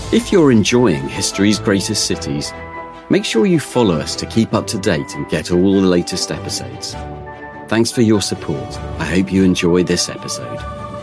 If you're enjoying History's Greatest Cities, make sure you follow us to keep up to date and get all the latest episodes. Thanks for your support. I hope you enjoy this episode.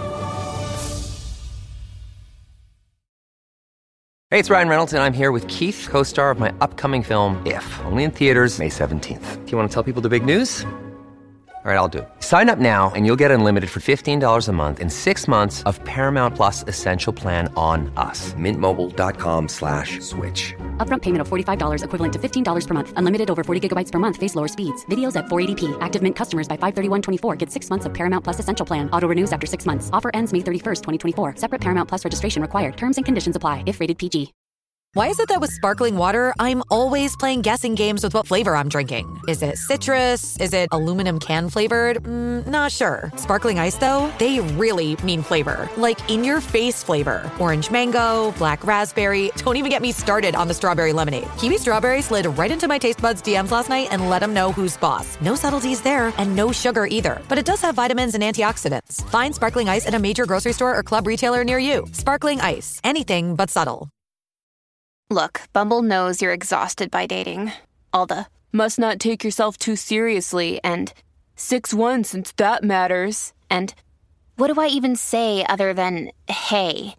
Hey, it's Ryan Reynolds, and I'm here with Keith, co-star of my upcoming film, If, only in theaters May 17th. Do you want to tell people the big news? All right, I'll do it. Sign up now and you'll get unlimited for $15 a month and 6 months of Paramount Plus Essential Plan on us. MintMobile.com/switch. Upfront payment of $45 equivalent to $15 per month. Unlimited over 40 gigabytes per month. Face lower speeds. Videos at 480p. Active Mint customers by 531.24 get 6 months of Paramount Plus Essential Plan. Auto renews after 6 months. Offer ends May 31st, 2024. Separate Paramount Plus registration required. Terms and conditions apply if rated PG. Why is it that with sparkling water, I'm always playing guessing games with what flavor I'm drinking? Is it citrus? Is it aluminum can flavored? Not sure. Sparkling Ice, though, they really mean flavor. Like in-your-face flavor. Orange mango, black raspberry. Don't even get me started on the strawberry lemonade. Kiwi Strawberry slid right into my taste buds DMs last night and let them know who's boss. No subtleties there, and no sugar either. But it does have vitamins and antioxidants. Find Sparkling Ice at a major grocery store or club retailer near you. Sparkling Ice. Anything but subtle. Look, Bumble knows you're exhausted by dating. All the, must not take yourself too seriously, and 6'1" since that matters, and what do I even say other than, hey?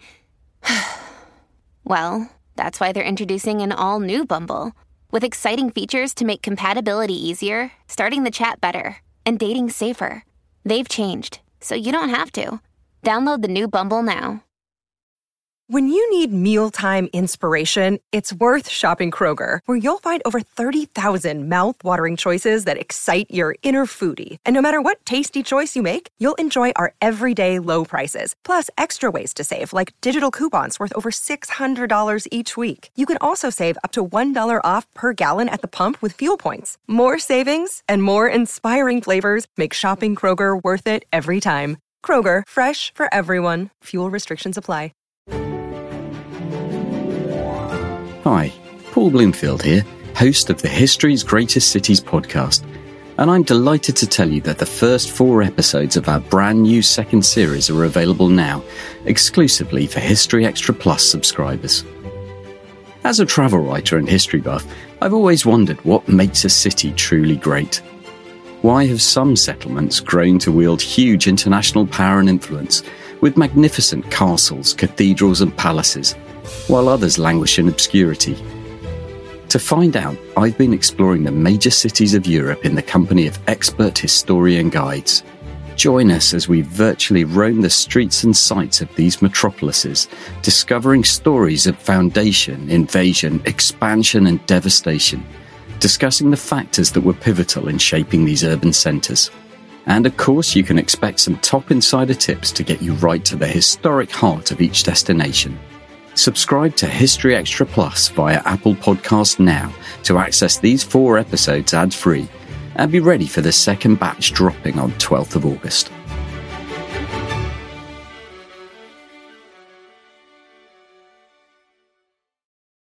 Well, that's why they're introducing an all-new Bumble, with exciting features to make compatibility easier, starting the chat better, and dating safer. They've changed, so you don't have to. Download the new Bumble now. When you need mealtime inspiration, it's worth shopping Kroger, where you'll find over 30,000 mouth-watering choices that excite your inner foodie. And no matter what tasty choice you make, you'll enjoy our everyday low prices, plus extra ways to save, like digital coupons worth over $600 each week. You can also save up to $1 off per gallon at the pump with fuel points. More savings and more inspiring flavors make shopping Kroger worth it every time. Kroger, fresh for everyone. Fuel restrictions apply. Hi, Paul Bloomfield here, host of the History's Greatest Cities podcast, and I'm delighted to tell you that the first 4 episodes of our brand new second series are available now, exclusively for History Extra Plus subscribers. As a travel writer and history buff, I've always wondered what makes a city truly great. Why have some settlements grown to wield huge international power and influence, with magnificent castles, cathedrals and palaces, while others languish in obscurity? To find out, I've been exploring the major cities of Europe in the company of expert historian guides. Join us as we virtually roam the streets and sights of these metropolises, discovering stories of foundation, invasion, expansion and devastation, discussing the factors that were pivotal in shaping these urban centres. And of course, you can expect some top insider tips to get you right to the historic heart of each destination. Subscribe to History Extra Plus via Apple Podcasts now to access these 4 episodes ad-free, and be ready for the second batch dropping on 12th of August.